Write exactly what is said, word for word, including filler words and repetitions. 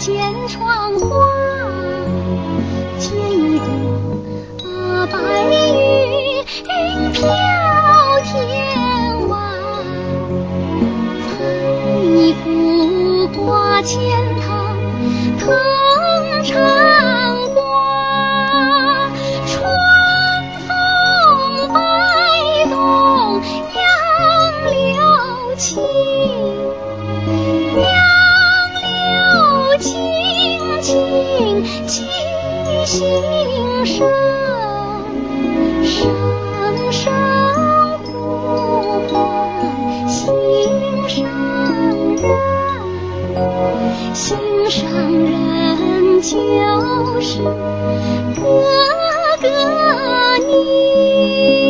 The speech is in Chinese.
见窗花，见一朵白云飘天外，采一幅挂前堂，藤缠挂，春风摆动杨柳青，杨柳青青记心生，声声呼唤心上人，心上人就是哥哥你。